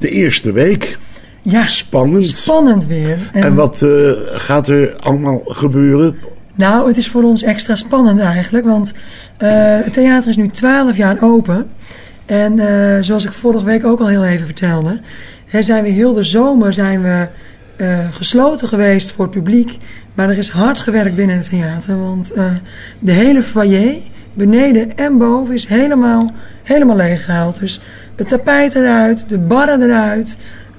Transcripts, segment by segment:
De eerste week. Ja, spannend. Spannend weer. En wat gaat er allemaal gebeuren? Nou, het is voor ons extra spannend eigenlijk. Want het theater is nu 12 jaar open. En zoals ik vorige week ook al heel even vertelde. Zijn we heel de zomer gesloten geweest voor het publiek. Maar er is hard gewerkt binnen het theater. Want de hele foyer, beneden en boven, is helemaal leeggehaald. Dus het tapijt eruit, de barren eruit.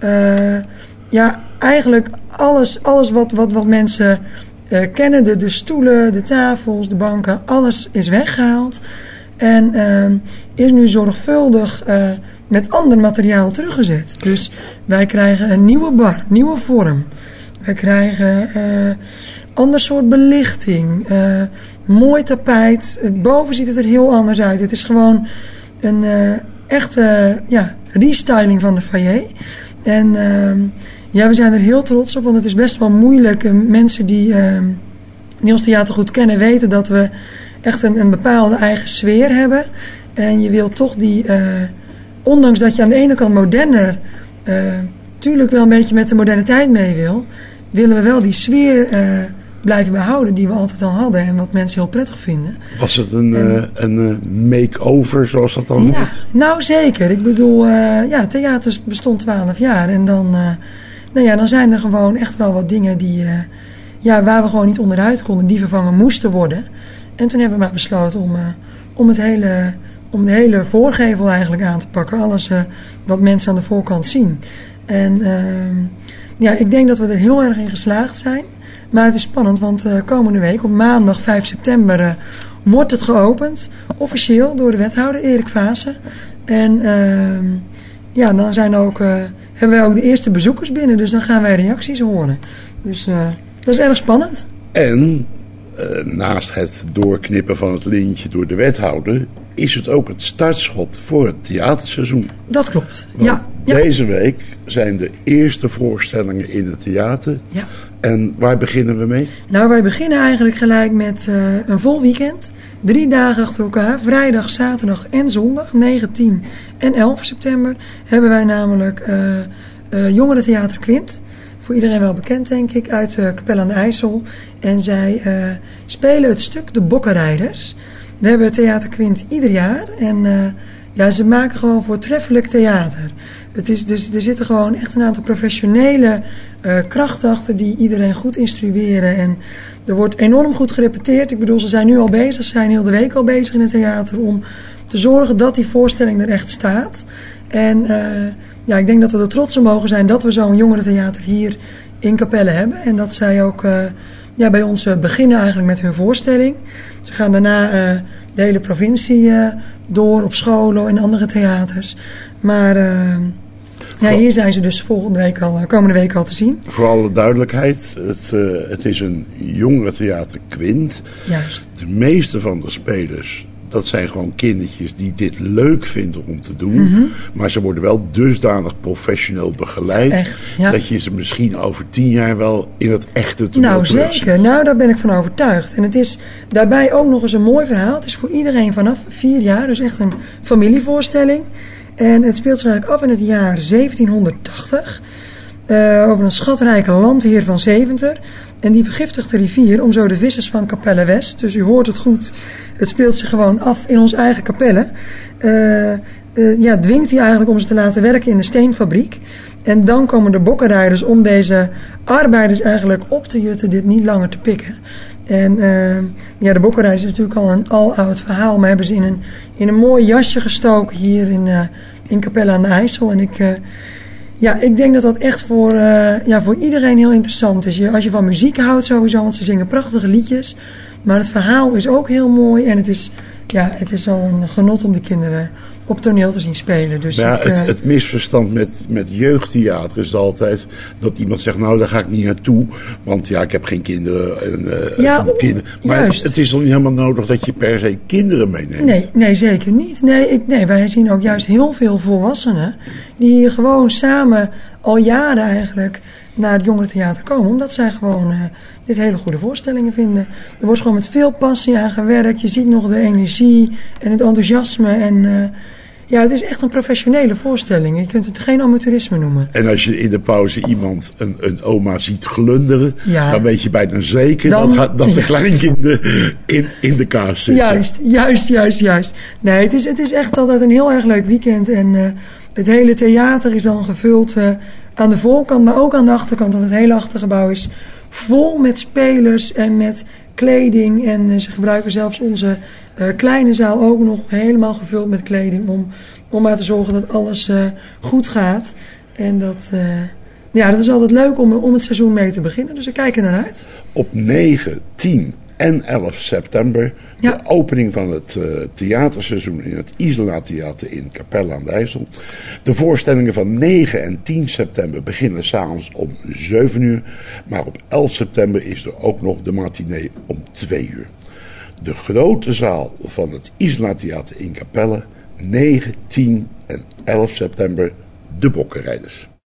Eigenlijk alles wat mensen kennen. De stoelen, de tafels, de banken, alles is weggehaald. En is nu zorgvuldig met ander materiaal teruggezet. Dus wij krijgen een nieuwe bar, nieuwe vorm. Wij krijgen ander soort belichting. Mooi tapijt. Boven ziet het er heel anders uit. Het is gewoon een echte restyling van de foyer. En we zijn er heel trots op, want het is best wel moeilijk. Mensen die ons theater goed kennen weten dat we echt een bepaalde eigen sfeer hebben. En je wilt toch ondanks dat je aan de ene kant moderner, tuurlijk wel een beetje met de moderne tijd mee willen we wel die sfeer blijven behouden die we altijd al hadden en wat mensen heel prettig vinden. Was het een make-over, zoals dat dan heet? Nou zeker. Ik bedoel, theater bestond 12 jaar en dan zijn er gewoon echt wel wat dingen die, waar we gewoon niet onderuit konden, die vervangen moesten worden. En toen hebben we maar besloten om de hele voorgevel eigenlijk aan te pakken. Alles wat mensen aan de voorkant zien. En ik denk dat we er heel erg in geslaagd zijn. Maar het is spannend, want komende week, op maandag 5 september, wordt het geopend. Officieel door de wethouder Erik Vaassen. En dan hebben wij ook de eerste bezoekers binnen. Dus dan gaan wij reacties horen. Dus dat is erg spannend. En naast het doorknippen van het lintje door de wethouder, is het ook het startschot voor het theaterseizoen. Dat klopt, ja. Deze week zijn de eerste voorstellingen in het theater. Ja. En waar beginnen we mee? Nou, wij beginnen eigenlijk gelijk met een vol weekend. 3 dagen achter elkaar, vrijdag, zaterdag en zondag, 9, 10 en 11 september, hebben wij namelijk Jongerentheater Quint. Voor iedereen wel bekend, denk ik, uit Capelle aan de IJssel. En zij spelen het stuk De Bokkenrijders. We hebben Theater Quint ieder jaar. En ze maken gewoon voortreffelijk theater. Het is dus, er zitten gewoon echt een aantal professionele krachten achter die iedereen goed instrueren. En er wordt enorm goed gerepeteerd. Ik bedoel, ze zijn nu al bezig, ze zijn heel de week al bezig in het theater om te zorgen dat die voorstelling er echt staat. En ik denk dat we er trots op mogen zijn dat we zo'n jongerentheater hier in Capelle hebben. En dat zij ook bij ons beginnen eigenlijk met hun voorstelling. Ze gaan daarna de hele provincie door op scholen en andere theaters. Maar hier zijn ze dus komende week al te zien. Voor alle duidelijkheid, het is een jongerentheater Quint. Juist. De meeste van de spelers, dat zijn gewoon kindertjes die dit leuk vinden om te doen. Mm-hmm. Maar ze worden wel dusdanig professioneel begeleid. Echt, ja. Dat je ze misschien over 10 jaar wel in het echte toneel terugziet. Zeker. Nou, daar ben ik van overtuigd. En het is daarbij ook nog eens een mooi verhaal. Het is voor iedereen vanaf 4 jaar. Dus echt een familievoorstelling. En het speelt zich eigenlijk af in het jaar 1780. Over een schatrijke landheer van Deventer. En die vergiftigt de rivier om zo de vissers van Capelle West. Dus u hoort het goed. Het speelt zich gewoon af in onze eigen Capelle. Dwingt hij eigenlijk om ze te laten werken in de steenfabriek. En dan komen de bokkenrijders om deze arbeiders eigenlijk op te jutten dit niet langer te pikken. En de bokkenrijders is natuurlijk al een aloud verhaal. Maar hebben ze in een mooi jasje gestoken hier in Capelle aan de IJssel. En ik denk dat dat echt voor iedereen heel interessant is. Als je van muziek houdt sowieso, want ze zingen prachtige liedjes. Maar het verhaal is ook heel mooi. En het is al een genot om de kinderen op toneel te zien spelen. Dus het misverstand met jeugdtheater is altijd dat iemand zegt, nou daar ga ik niet naartoe. Want ik heb geen kinderen. Kinderen. Maar het is toch niet helemaal nodig dat je per se kinderen meeneemt? Nee, zeker niet. Nee, wij zien ook juist heel veel volwassenen die hier gewoon samen al jaren eigenlijk naar het jongerentheater komen. Omdat zij gewoon dit hele goede voorstellingen vinden. Er wordt gewoon met veel passie aan gewerkt. Je ziet nog de energie en het enthousiasme. En Ja, het is echt een professionele voorstelling. Je kunt het geen amateurisme noemen. En als je in de pauze iemand, een oma ziet glunderen, Ja. dan weet je bijna zeker dat de Ja. kleinkinderen in de kaas zitten. Juist. Nee, het is echt altijd een heel erg leuk weekend. En het hele theater is dan gevuld aan de voorkant, maar ook aan de achterkant. Want het hele achtergebouw is vol met spelers en met kleding. En ze gebruiken zelfs onze kleine zaal ook nog helemaal gevuld met kleding. Om maar te zorgen dat alles goed gaat. En dat is altijd leuk om het seizoen mee te beginnen. Dus we kijken naar uit. Op 9, 10 en 11 september Ja. de opening van het theaterseizoen in het Isola Theater in Capelle aan de IJssel. De voorstellingen van 9 en 10 september beginnen 's avonds om 7 uur. Maar op 11 september is er ook nog de matinee om 2 uur. De grote zaal van het Isola Theater in Capelle, 9, 10 en 11 september, de Bokkenrijders.